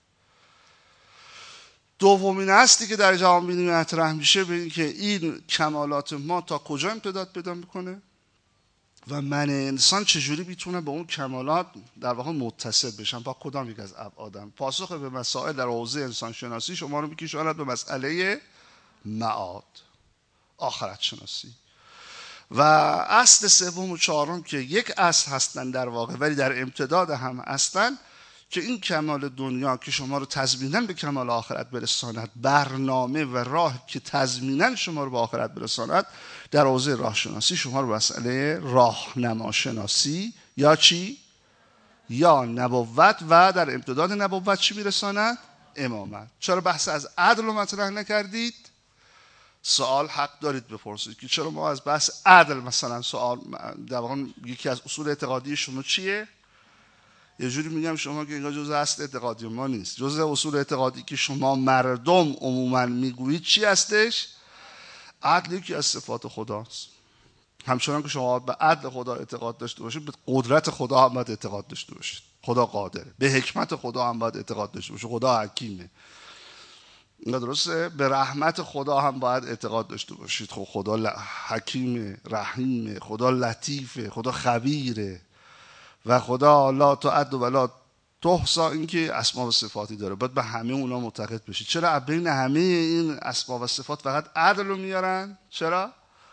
دومین هستی که در جهان بینی مطرح میشه به این که این کمالات ما تا کجا امتداد پیدا میکنه و من انسان چجوری میتونه به اون کمالات در واقع متصل بشم با کدام یک از ابعادم. پاسخ به مسائل در حوزه انسان شناسی شما رو میکشاند به مسئله معاد، آخرت شناسی. و اصل سوم و چهارم که یک اصل هستن در واقع ولی در امتداد هم هستن، که این کمال دنیا که شما رو تضمیناً به کمال آخرت برساند، برنامه و راه که تضمیناً شما رو به آخرت برساند، در حوزه راه شناسی شما رو به مسئله راهنما شناسی یا چی؟ یا نبوت و در امتداد نبوت چی میرساند؟ امامت. چرا بحث از عدل رو مطرح نکردید؟ سوال حق دارید بپرسید که چرا ما از بحث عدل مثلا سوال، در واقع یکی از اصول اعتقادی شما چیه؟ یه جوری میگم شما که اینجا جزء اصل اعتقادی ما نیست. جزء اصول اعتقادی که شما مردم عموما میگویید چی هستش؟ عدل یکی از صفات خداست. همچنان که شما به عدل خدا اعتقاد داشته باشید، به قدرت خدا هم باید اعتقاد داشته باشید. خدا قادره. به حکمت خدا هم باید اعتقاد داشته باشید. خدا حکیمه. اینا درسته؟ به رحمت خدا هم باید اعتقاد داشته باشید. خب خدا حکیمه، رحیمه، خدا لطیفه، خدا خبیره و خدا لا تعد و لا تحصی، این که اسما و صفاتی داره. باید به همه اونا معتقد بشید. چرا بین همه این اسما و صفات فقط عدل رو میارن؟ چرا؟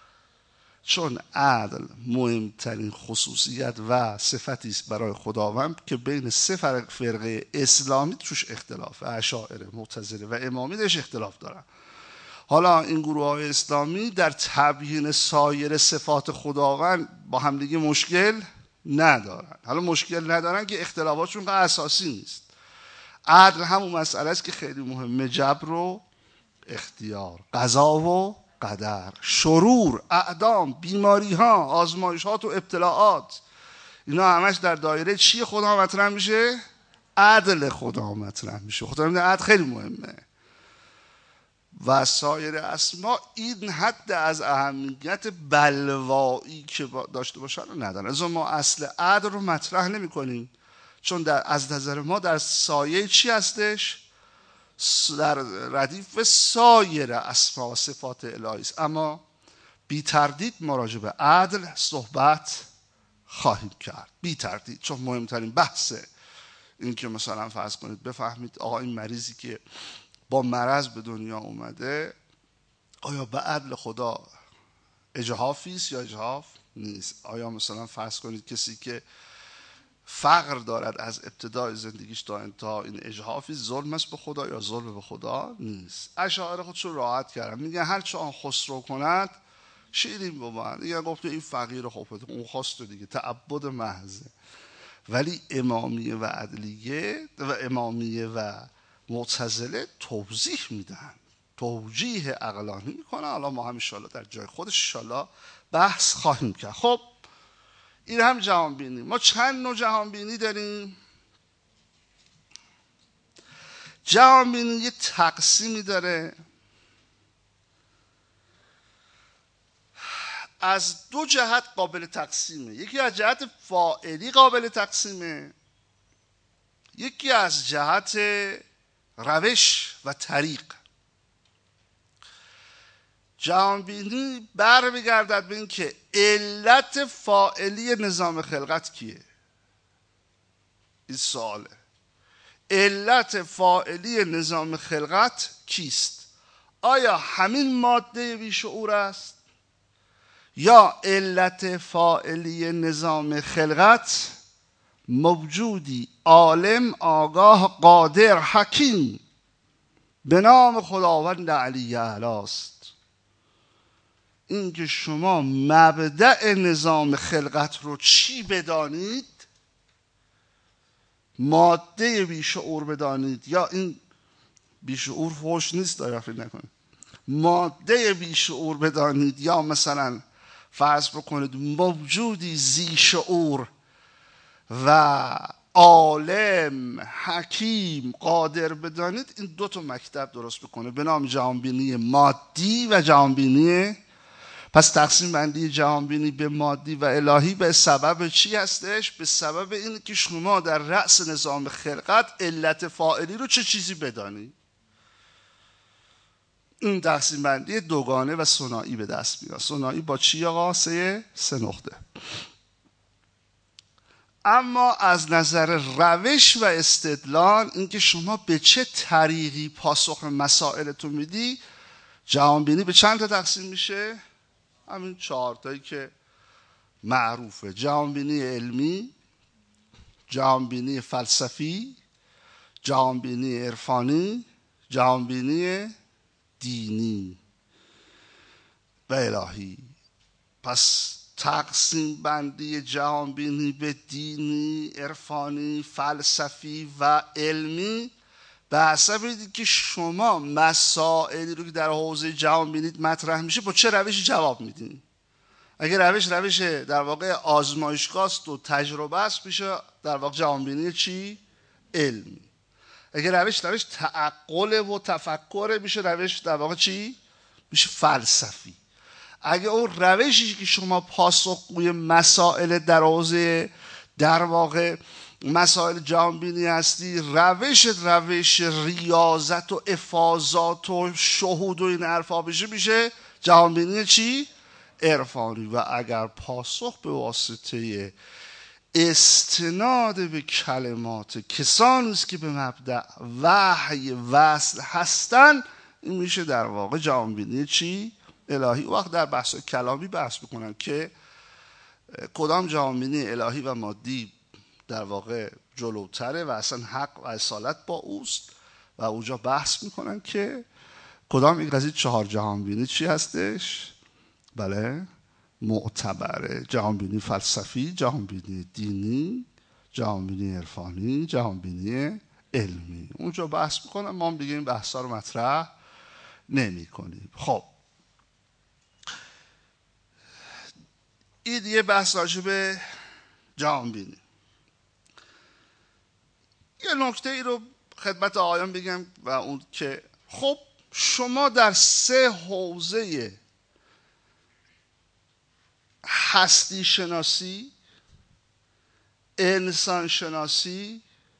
چون عدل مهمترین خصوصیت و صفتی است برای خداوند که بین سه فرقه اسلامی توش اختلافه. اشاعره، معتزله و امامی درش اختلاف دارن. حالا این گروه های اسلامی در تبیین سایر صفات خداوند با همدیگه مشکل ندارن. حالا مشکل ندارن که اختلافاتشون اساسی نیست. عدل همون مسئله است که خیلی مهمه. جبر و اختیار، قضا و قدر، شرور، اعدام، بیماری ها، آزمایشات و ابتلاعات، اینا همش در دایره چی خدا مطرح میشه؟ عدل خدا مطرح میشه. خدا میگه عدل خیلی مهمه. و سایر اسما این حد از اهمیت بلوایی که داشته باشن رو ندارن. از ما اصل عدل رو مطرح نمی کنیم، چون از نظر ما در سایه چی هستش؟ در ردیف سایر اسما و صفات الهی است. اما بی تردید ما راجع به عدل صحبت خواهیم کرد، بی تردید. چون مهمترین بحثه این که مثلا فرض کنید بفهمید آقا این مریضی که با مرض به دنیا اومده آیا به عدل خدا اجحافی است یا اجحاف نیست؟ آیا مثلا فرض کنید کسی که فقر دارد از ابتدای زندگیش تا انتها، این اجحافی ظلم است به خدا یا ظلم به خدا نیست؟ اشاعره خودشون راحت کردن، میگن هر چه آن خسرو کند شیرین بود. دیگه گفته این فقیر خب اون خواست دیگه، تعبد محضه. ولی امامیه و عدلیه و امامیه و معتزله توضیح میدن، توجیه عقلانی میکنن. حالا ما هم انشالله در جای خودش انشالله بحث خواهیم کرد. خب این هم جهان بینی. ما چند نوع جهان بینی داریم؟ جهان بینی یه تقسیمی داره، از دو جهت قابل تقسیمه. یکی از جهت فاعلی قابل تقسیمه، یکی از جهت روش و طریق. جهان بینی برمیگردد به این که علت فاعلی نظام خلقت کیه؟ این سواله. علت فاعلی نظام خلقت کیست؟ آیا همین ماده بیشعور است؟ یا علت فاعلی نظام خلقت موجودی عالم، آگاه، قادر، حکیم به نام خداوند علی اعلی است؟ اینکه شما مبدأ نظام خلقت رو چی بدانید، ماده بیشعور بدانید، یا این بیشعور فحش نیست داره فکر نکنید، ماده بیشعور بدانید، یا مثلا فرض بکنید موجودی ذی شعور و عالم حکیم قادر بدانید، این دو تا مکتب درست بکنه به نام جهانبینی مادی و جهانبینی. پس تقسیم بندی جهانبینی به مادی و الهی به سبب چی هستش؟ به سبب اینه که شما در رأس نظام خلقت علت فاعلی رو چه چیزی بدانی. این تقسیم بندی دوگانه و ثنایی به دست میاد. ثنایی با چی آقا؟ سه نقطه. اما از نظر روش و استدلال، اینکه شما به چه طریقی پاسخ مسائلتون میدی، جهانبینی به چند تا تقسیم میشه؟ همین 4 تایی که معروفه: جهانبینی علمی، جهانبینی فلسفی، جهانبینی عرفانی، جهانبینی دینی و الهی. پس تقسیم بندی جهانبینی به دینی، عرفانی، فلسفی و علمی به حسب اینکه که شما مسائلی رو که در حوزه جهانبینی مطرح میشه با چه روشی جواب میدین. اگه روش در واقع آزمایشگاه است و تجربه است، میشه در واقع جهانبینی چی؟ علمی. اگه روش تعقل و تفکر، میشه روش در واقع چی؟ میشه فلسفی. اگه اون روشی که شما پاسخگوی مسائل در حوزه در واقع مسائل جهانبینی هستی، روش ریاضت و افاضات و شهود و این حرفا بشه، میشه جهانبینی چی؟ عرفانی. و اگر پاسخ به واسطه استناد به کلمات کسانی است که به مبدأ وحی وصل هستن، این میشه در واقع جهانبینی چی؟ الهی. وقت در بحث کلامی بحث میکنن که کدام جهانبینی الهی و مادی در واقع جلوتره و اصلا حق و اصالت با اوست، و اونجا بحث میکنن که کدام یک از این 4 جهانبینی چی هستش؟ بله، معتبره: جهانبینی فلسفی، جهانبینی دینی، جهانبینی عرفانی، جهانبینی علمی. اونجا بحث میکنن، ما هم دیگه این بحثا رو مطرح نمی کنیم. خب این دیگه بحث راجع به جهانبینی. یه نکته ای رو خدمت آقایان بگم و اون که خب شما در 3 حوزه هستی شناسی، انسان شناسی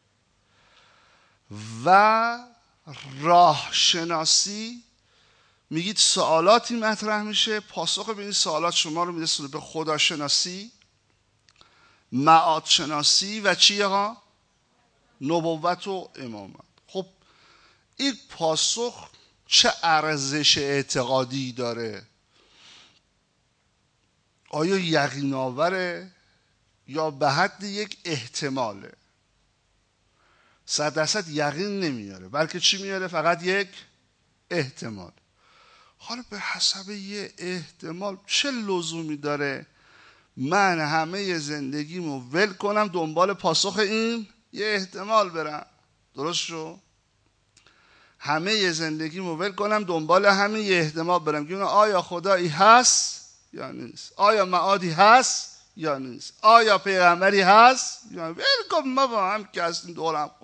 و راه شناسی میگید سوالاتی مطرح میشه، پاسخ به این سوالات شما رو میرسونه به خداشناسی، معاد شناسی و چی آقا؟ نبوت و امامت. خب این پاسخ چه ارزش اعتقادی داره؟ آیا یقین آوره یا به حد یک احتماله؟ 100% یقین نمیاره، بلکه چی میاره؟ فقط یک احتمال. حالا به حسب یه احتمال چه لزومی داره من همه زندگیمو ول کنم دنبال پاسخ این یه احتمال برم؟ درست شو؟ همه زندگیمو ول کنم دنبال همین یه احتمال برم که آیا خدایی هست یا نیست، آیا معادی هست یا نیست، آیا پیغمبری هست یا نیست. ول ما با هم که هستیم دور هم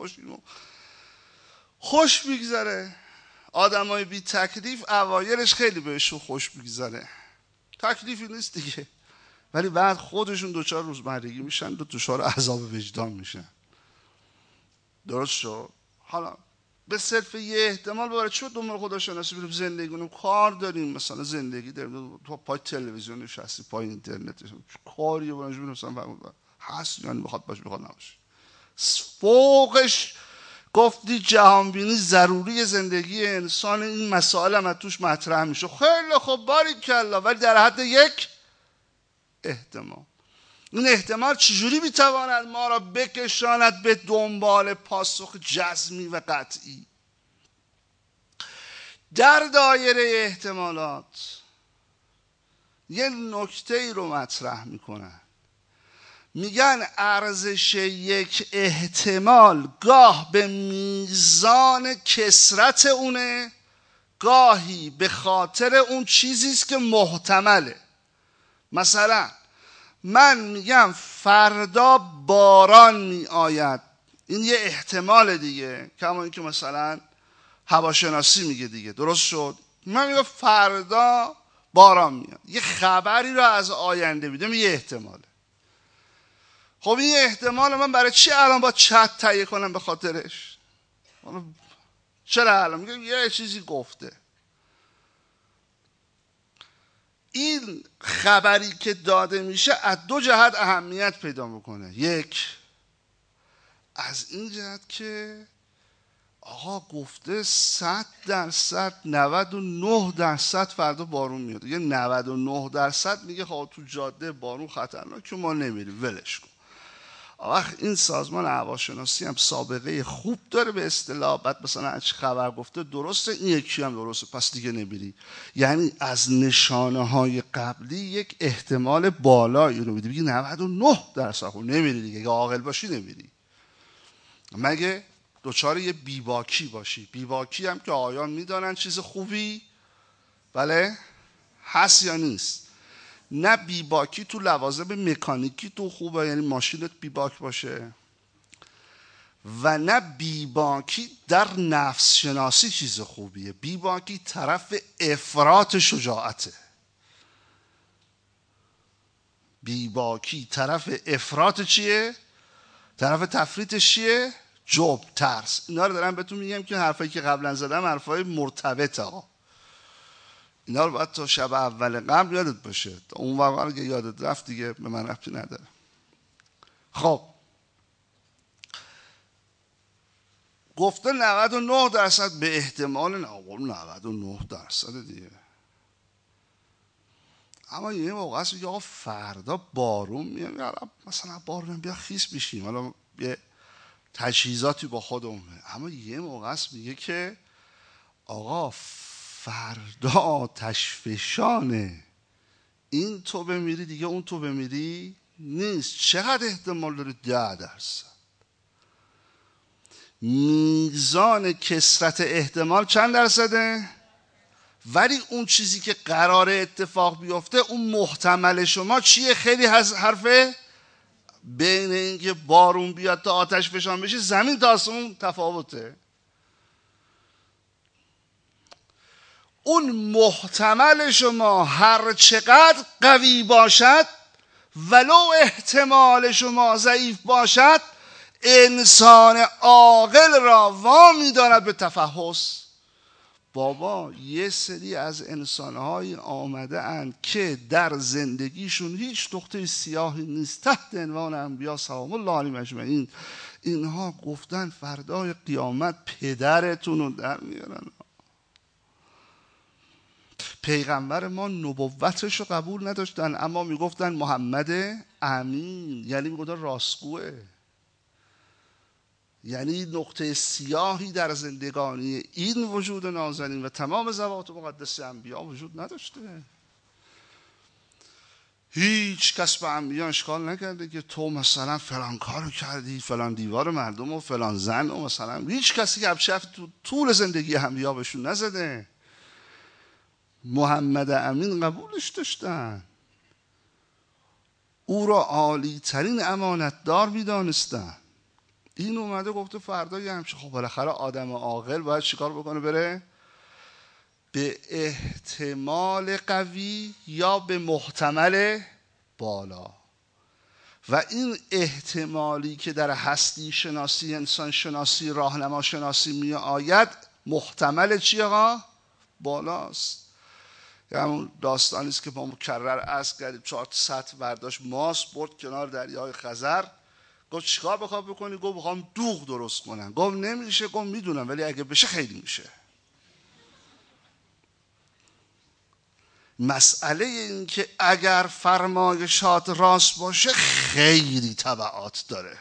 خوش میگذره. آدمای بی تکلیف اوایلش خیلی بهشون خوش میگذره، تکلیفی نیست دیگه، ولی بعد خودشون دوچار روزمرگی میشن و دوچار عذاب وجدان میشن. درست شد؟ حالا به صرف یه احتمال برای چه دنبال خداشناسی بریم؟ زندگیمون کار داریم، مثلا زندگی داریم، تو پای تلویزیون نشستی، پای اینترنت کاری برنامه‌ریزی مثلا هست، یعنی بخواد باشه بخواد نباشه. فوقش گفتی جهانبینی ضروری زندگی انسان، این مسائل هم توش مطرح میشه. خیلی خوب، باریکلا، ولی در حد یک احتمال. این احتمال چجوری میتواند ما را بکشاند به دنبال پاسخ جزمی و قطعی؟ در دایره احتمالات یه نکته ای رو مطرح میکنن، میگن ارزش یک احتمال گاه به میزان کثرت اونه، گاهی به خاطر اون چیزیست که محتمله. مثلا من میگم فردا باران میآید، این یه احتمال دیگه، کما اینکه مثلا هواشناسی میگه دیگه، درست شد؟ من میگم فردا باران میاد، یه خبری رو از آینده میدم، یه احتماله. خب این احتمال من برای چی الان با چت تهیه کنم به خاطرش؟ چرا الان میگم یه چیزی گفته؟ این خبری که داده میشه از دو جهت اهمیت پیدا میکنه. یک، از این جهت که آقا گفته 100%، 99% فردا بارون میاد. یه 99% میگه خب تو جاده بارون خطرناکه ما نمیریم، ولش کن. آقا این سازمان هواشناسی هم سابقه خوب داره به اصطلاح، بعد مثلا هرچی خبر گفته درسته، این یکی هم درسته، پس دیگه نمیری. یعنی از نشانه های قبلی یک احتمال بالایی رو میدی، بگی 99% خب نمیری دیگه، اگه عاقل باشی نمیری، مگه دوچار یه بیباکی باشی. بیباکی هم که آیان میدانن چیز خوبی بله هست یا نیست. نه بیباکی تو لوازم مکانیکی تو خوبه، یعنی ماشینت بیباک باشه، و نه بیباکی در نفس شناسی چیز خوبیه. بیباکی طرف افراط شجاعته، بیباکی طرف افراط چیه؟ طرف تفریطش چیه؟ جبن، ترس. اینا رو دارم بهتون میگم که حرفایی که قبلا زدم حرفای مرتبطه ها، اینا رو باید تا شب اول قبل یادت باشه، تا اون واقعا رو که یادت رفت دیگه به من ربطی نداره. خب گفته 99% به احتمال، نه 99% دیگه. اما یه موقع هست که آقا فردا بارون میاد، مثلا بارون بیا خیس بشیم، حالا یه تجهیزاتی با خودمون. اما یه موقع هست میگه که آقا فردا آتش فشانه، این تو بمیری دیگه اون تو بمیری نیست. چقدر احتمال داره؟ 10%. میزان کثرت احتمال چند درصده؟ ولی اون چیزی که قراره اتفاق بیفته، اون محتمل شما چیه؟ خیلی حرفه بین اینکه بارون بیاد تا آتش فشان بشه زمین تا آسمون تفاوته. اون محتمل شما هر چقدر قوی باشد، ولو احتمال شما ضعیف باشد، انسان عاقل را وامی دارد به تفحص. بابا یه سری از انسان‌های آمده اند که در زندگیشون هیچ نقطه سیاهی نیست، تحت عنوان انبیا سلام الله علیهم اجمعین، اینها گفتن فردای قیامت پدرتون رو در میارن. پیغمبر ما نبوتش رو قبول نداشتن، اما میگفتن محمد امین، یعنی میگفتن راستگوه. یعنی نقطه سیاهی در زندگانی این وجود نازنین و تمام ذوات مقدسه انبیا وجود نداشته. هیچ کس به انبیا اشکال نکرده که تو مثلا فلان کارو کردی، فلان دیوار مردم و فلان زن و مثلا، هیچ کسی که ابشف تو طول زندگی انبیا بهشون نزده. محمد امین قبولش داشتن، او را عالی ترین امانتدار میدانستن. این اومده گفته فردا یه همچه. خب بالاخره آدم عاقل باید چیکار بکنه؟ بره به احتمال قوی یا به محتمل بالا. و این احتمالی که در هستی شناسی، انسان شناسی، راهنما شناسی می آید، محتمل چیه ها؟ بالاست. همون داستانی است که ما مکرر عرض کردیم، 4 سطح برداشت ماست برد کنار دریای خزر، گفت چیکار بخواد بکنی؟ گفت بخوام دوغ درست کنم. گفت نمیشه. گفت میدونم، ولی اگه بشه خیلی میشه. مسئله این که اگر فرمایشات راست باشه خیلی تبعات داره.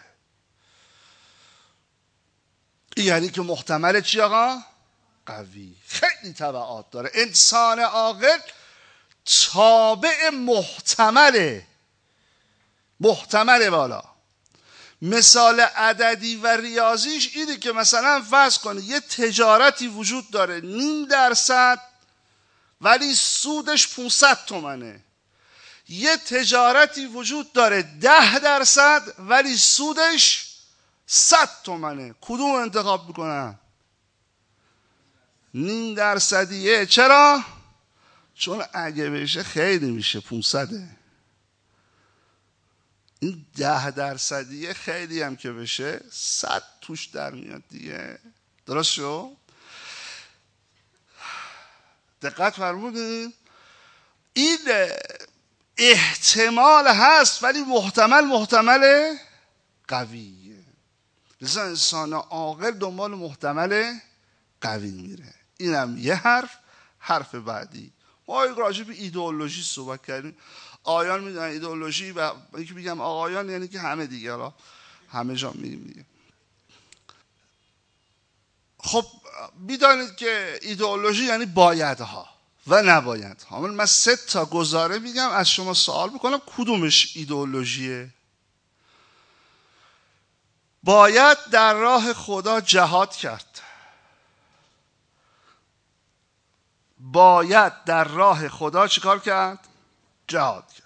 یعنی که محتمل چی آقا؟ قوی. خیلی تبعات داره. انسان عاقل تابع محتمل بالا. مثال عددی و ریاضیش اینه که مثلا فرض کنید یه تجارتی وجود داره 0.5% ولی سودش 500 تومنه. یه تجارتی وجود داره 10% ولی سودش 100 تومنه. کدوم انتخاب میکنن؟ 0.5%. چرا؟ چون اگه بشه خیلی میشه 500. این 10% خیلی هم که بشه 100 توش در میاد دیگه. درست شو؟ دقت فرمودین؟ این احتمال هست ولی محتمل قویه. لذا انسان عاقل دنبال محتمل قوی میره. اینم یه حرف بعدی. ما راجع به ایدئولوژی صحبت کردیم. آقایان میدونن ایدئولوژی و اینکه بگم آقایان یعنی که همه دیگه، حالا همه جا میریم دیگه. خب میدانید که ایدئولوژی یعنی بایدها و نبایدها. من 3 تا گزاره میگم، از شما سوال میکنم کدومش ایدئولوژیه. باید در راه خدا جهاد کرد. باید در راه خدا چیکار کرد؟ جهاد کرد.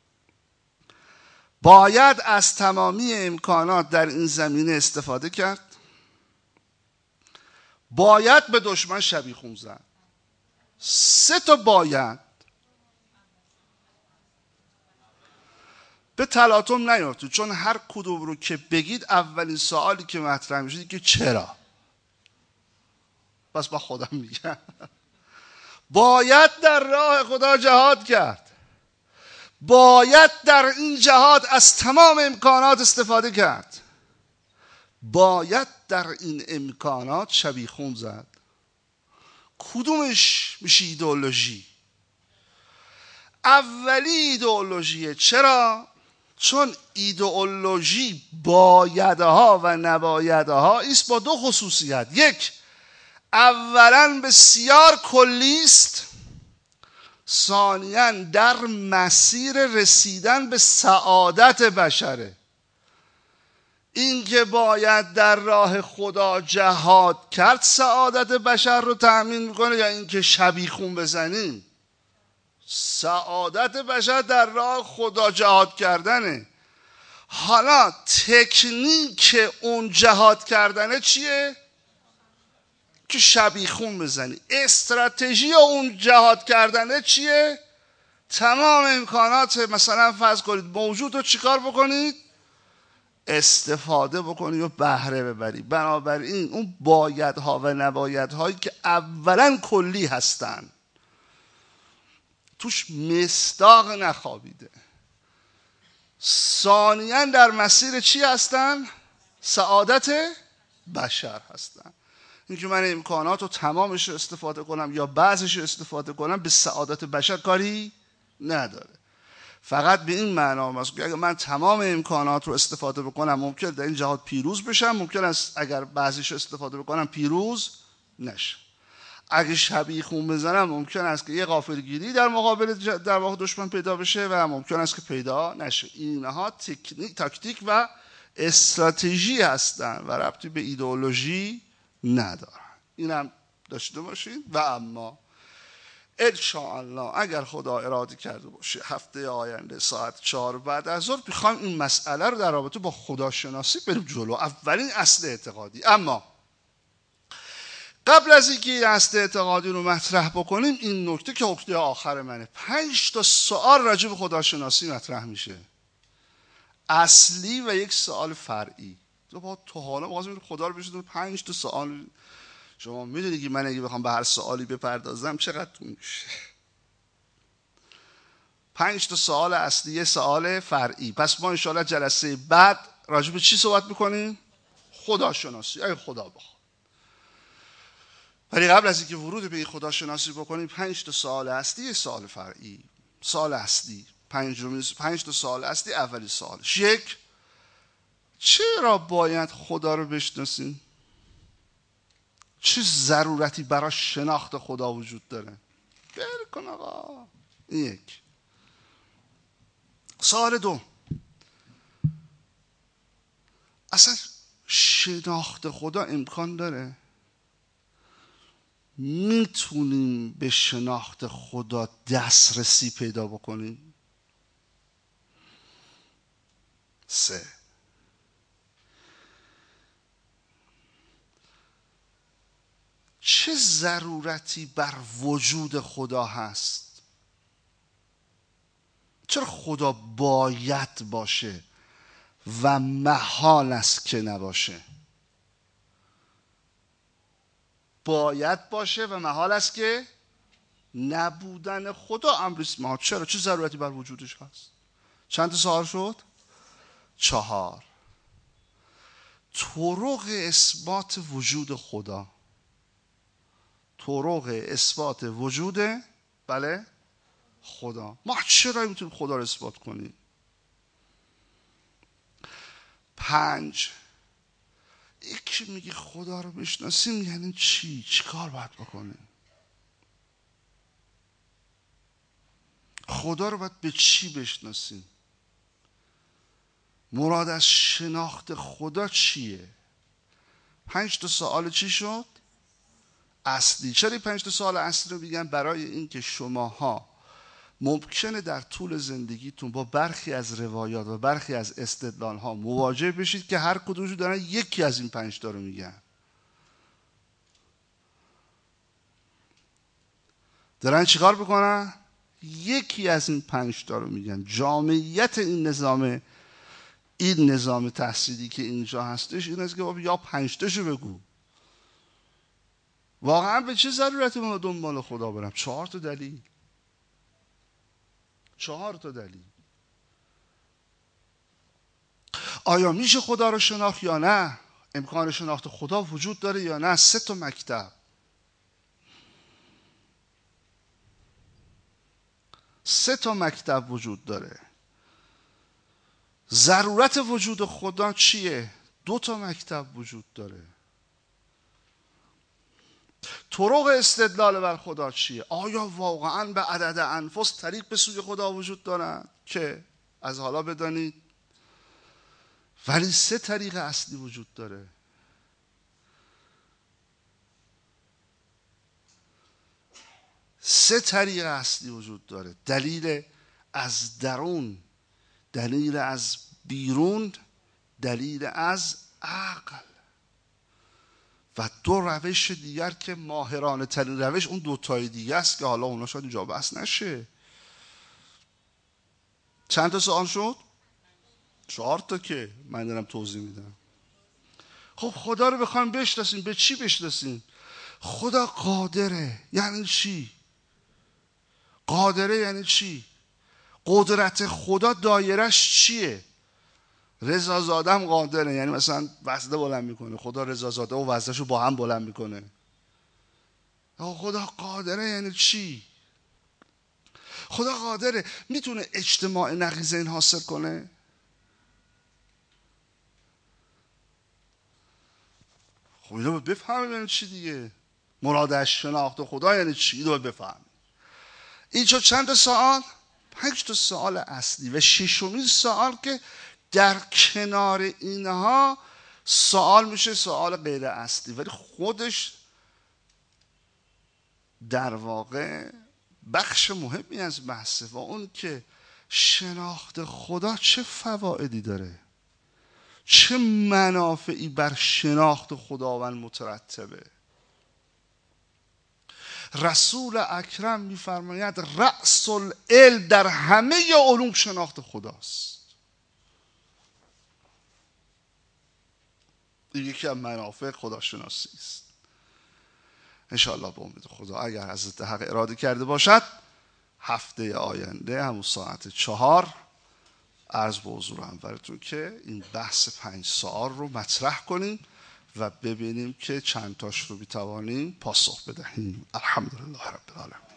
باید از تمامی امکانات در این زمینه استفاده کرد. باید به دشمن شبیخون زد. 3 تا باید. به تلاطم نیافتید، چون هر کدوم رو که بگید اولین سوالی که مطرح میشه که چرا. بس با خودم میگم باید در راه خدا جهاد کرد. باید در این جهاد از تمام امکانات استفاده کرد. باید در این امکانات شبیخون زد. کدومش میشه ایدئولوژی؟ اولی ایدئولوژیه. چرا؟ چون ایدئولوژی بایدها و نبایدها ایست با 2 خصوصیت. 1، اولا بسیار کلی است. ثانیاً در مسیر رسیدن به سعادت بشره. این که باید در راه خدا جهاد کرد سعادت بشر رو تأمین میکنه، یا این که شبیخون بزنیم؟ سعادت بشر در راه خدا جهاد کردنه. حالا تکنیک اون جهاد کردنه چیه؟ که شبیخون بزنی. استراتژی اون جهاد کردنه چیه؟ تمام امکانات مثلا فرض کنید موجود رو چیکار بکنید؟ استفاده بکنی و بهره ببری. بنابراین اون بایدها و نبایدهایی که اولا کلی هستن، توش مصداق نخوابیده. ثانیاً در مسیر چی هستن؟ سعادت بشر هستن. اینکه من امکانات رو تمامش رو استفاده کنم یا بعضش رو استفاده کنم به سعادت بشر کاری نداره. فقط به این معنا است که اگر من تمام امکانات رو استفاده بکنم ممکن در این جهاد پیروز بشم، ممکن است اگر بعضیش رو استفاده بکنم پیروز نشم. اگه شبیخون بزنم ممکن است که یه غافلگیری در مقابل در واقع دشمن پیدا بشه و ممکن است که پیدا نشه. اینها تاکتیک و استراتژی هستن و ربطی به ایدئولوژی ندارن. اینم داشته باشید. و اما انشاءالله اگر خدا اراده کرده باشه هفته آینده ساعت 4 بعد از ظهر میخوایم این مسئله رو در رابطه با خداشناسی بریم جلو. اولین اصل اعتقادی. اما قبل از اینکه این اصل اعتقادی رو مطرح بکنیم، این نکته که نکته آخر منه، 5 تا سوال راجع به خداشناسی مطرح میشه، اصلی و 1 سوال فرعی. تو حالا بازم خدا رو بشید 5 تا سوال. شما میدونید که من اگه بخوام به هر سوالی بپردازم چقدر طول میشه. 5 تا سوال اصلی، 1 سوال فرعی. پس ما انشاءالله جلسه بعد راجع به چی صحبت میکنیم؟ خداشناسی، اگه خدا بخواد. ولی قبل از اینکه ورود به این خداشناسی بکنیم 5 تا سوال اصلی، 1 سوال فرعی. سوال اصلی 5 تا سوال اصلی. اولی سوالش 1، چرا باید خدا رو بشناسیم؟ چه ضرورتی برای شناخت خدا وجود داره؟ بل کن آقا، این یک. سوال دو، اصلا شناخت خدا امکان داره؟ میتونیم به شناخت خدا دسترسی پیدا بکنیم؟ 3، چه ضرورتی بر وجود خدا هست؟ چرا خدا باید باشه و محال است که نباشه؟ باید باشه و محال است که نبودن خدا امر است محال. چرا؟ چه ضرورتی بر وجودش هست؟ چند سوال شد؟ 4. طرق اثبات وجود خدا. طرق اثبات وجود بله خدا. ما چرا میتونیم خدا رو اثبات کنیم؟ 5، یکی میگه خدا رو بشناسیم یعنی چی؟ چی کار باید بکنیم؟ خدا رو باید به چی بشناسیم؟ مراد از شناخت خدا چیه؟ 5 تا سوال چی شد؟ اصلی. چرا 5 تا سوال اصلی رو میگم؟ برای اینکه شماها ممکنه در طول زندگیتون با برخی از روایات و برخی از استدلال ها مواجه بشید که هر کدومشون دارن یکی از این 5 تا رو میگن. دارن چیکار بکنن؟ یکی از این 5 تا رو میگن. جامعیت این نظام تحصیلی که اینجا هستش این است که بابا یا 5 تاشو بگو. واقعا به چه ضرورتی ما دنبال خدا برم؟ 4 تا دلیل. 4 تا دلیل. آیا میشه خدا رو شناخت یا نه؟ امکان شناخت خدا وجود داره یا نه؟ 3 تا مکتب. 3 تا مکتب وجود داره. ضرورت وجود خدا چیه؟ 2 تا مکتب وجود داره. طرق استدلال بر خدا چیه؟ آیا واقعا به عدد انفس طریق به سوی خدا وجود دارن که از حالا بدانید؟ ولی 3 طریق اصلی وجود داره. سه طریق اصلی وجود داره. دلیل از درون، دلیل از بیرون، دلیل از عقل. و 2 روش دیگر که ماهرانه ترین روش اون 2 تای دیگه است که حالا اونا شاید اینجا بحث نشه. چند تا سوال شد؟ 4 تا که من دارم توضیح میدم. خب خدا رو بخوایم بشناسیم به چی بشناسیم؟ خدا قادره. یعنی چی؟ قادره یعنی چی؟ قدرت خدا دایرش چیه؟ رضا زاده هم قادره، یعنی مثلا وزنه بلند میکنه. خدا رضا زاده و وزنشو با هم بلند میکنه. خدا قادره یعنی چی؟ خدا قادره میتونه اجتماع نقیضین حاصل کنه؟ خب اینو باید بفهمیم یعنی چی دیگه. مراد از شناخت خدا یعنی چی؟ اینو باید بفهمیم. این شد چند تا سوال؟ 5 تا سوال اصلی. و 6مین سوال که در کنار اینها سوال میشه سوال غیر اصلی، ولی خودش در واقع بخش مهمی از بحثه، و اون که شناخت خدا چه فوائدی داره، چه منافعی بر شناخت خداوند مترتبه. رسول اکرم میفرماید رأس العلم در همه علوم شناخت خداست. این یکی از منافع خداشناسی است. انشاءالله به امید خدا اگر حضرت حق اراده کرده باشد هفته آینده همون ساعت 4 عرض به حضور انورتون که این بحث 5 سوال رو مطرح کنیم و ببینیم که چند تاش رو میتوانیم پاسخ بدهیم. الحمدلله رب العالمین.